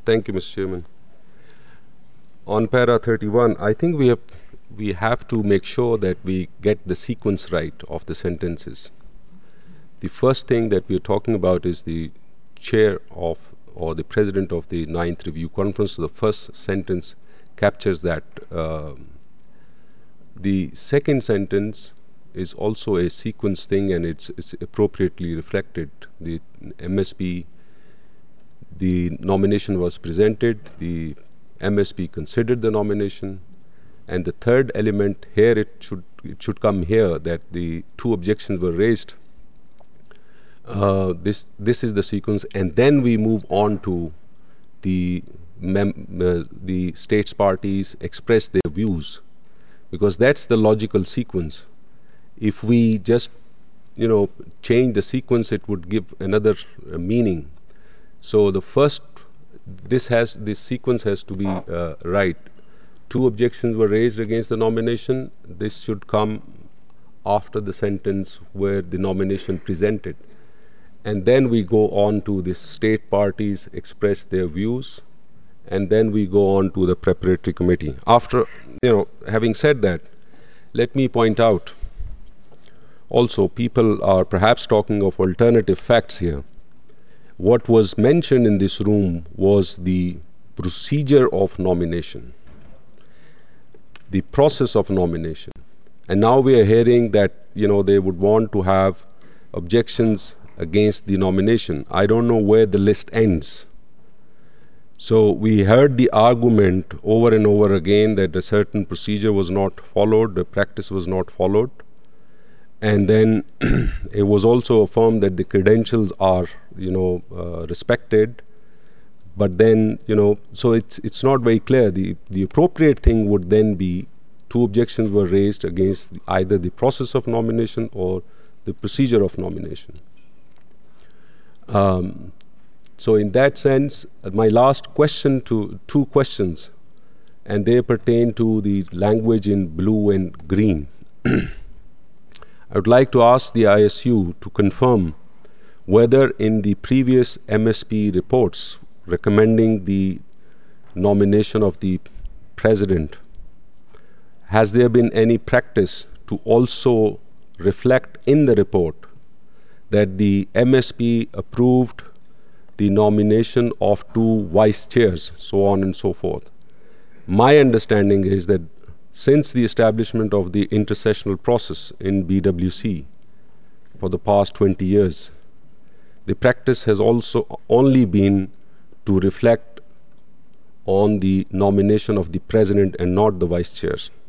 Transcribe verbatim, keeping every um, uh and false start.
Thank you, Mister Chairman. On para thirty-one, I think we have we have to make sure that we get the sequence right of the sentences. The first thing that we are talking about is the chair of or the president of the ninth review conference. So the first sentence captures that. Um the second sentence is also a sequence thing, and it's, it's appropriately reflected. The M S P, the nomination was presented, the M S P considered the nomination, and the third element here, it should it should come here, that the two objections were raised. Uh, this this is the sequence, and then we move on to the mem- uh, the states parties express their views, because that's the logical sequence. If we just you know change the sequence, it would give another uh, meaning. So the first, this has this sequence has to be uh, right. Two objections were raised against the nomination. This should come after the sentence where the nomination presented, and then we go on to the state parties express their views, and then we go on to the preparatory committee. After you know having said that, let me point out also, people are perhaps talking of alternative facts here. What was mentioned in this room was the procedure of nomination, the process of nomination. And now we are hearing that you know they would want to have objections against the nomination. I don't know where the list ends. So we heard the argument over and over again that a certain procedure was not followed, the practice was not followed. And then it was also affirmed that the credentials are, you know, uh, respected. But then, you know, so it's it's not very clear. The the appropriate thing would then be two objections were raised against either the process of nomination or the procedure of nomination. Um, so in that sense, my last question to two questions, and they pertain to the language in blue and green. I would like to ask the I S U to confirm whether in the previous M S P reports recommending the nomination of the president, has there been any practice to also reflect in the report that the M S P approved the nomination of two vice chairs, so on and so forth? My understanding is that since the establishment of the intersessional process in B W C for the past twenty years, the practice has also only been to reflect on the nomination of the president and not the vice chairs.